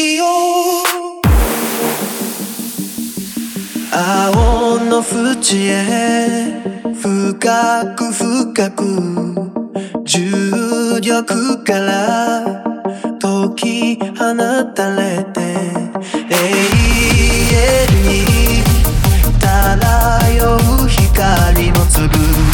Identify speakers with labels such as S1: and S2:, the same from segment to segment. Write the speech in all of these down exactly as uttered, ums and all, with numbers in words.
S1: よ青の淵へ深く深く重力から解き放たれて永遠に漂う光の粒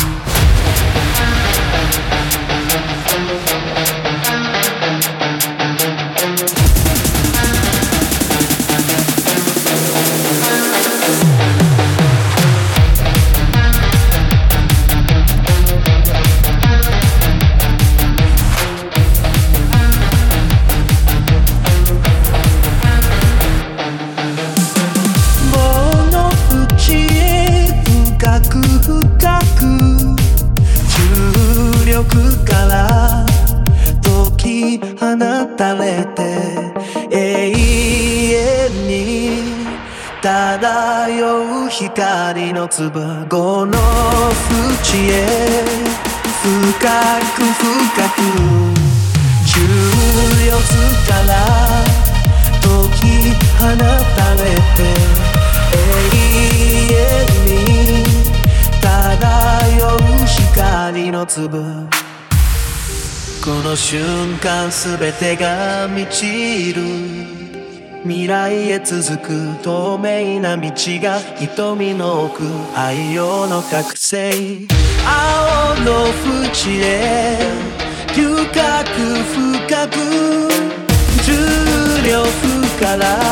S1: から解き放たれて永遠に漂う光の粒この淵へ深く深く重力から解き放たれて永遠に漂う光の粒この瞬間すべてが満ちる未来へ続く透明な道が瞳の奥愛用の覚醒青の淵へ深く深く重力から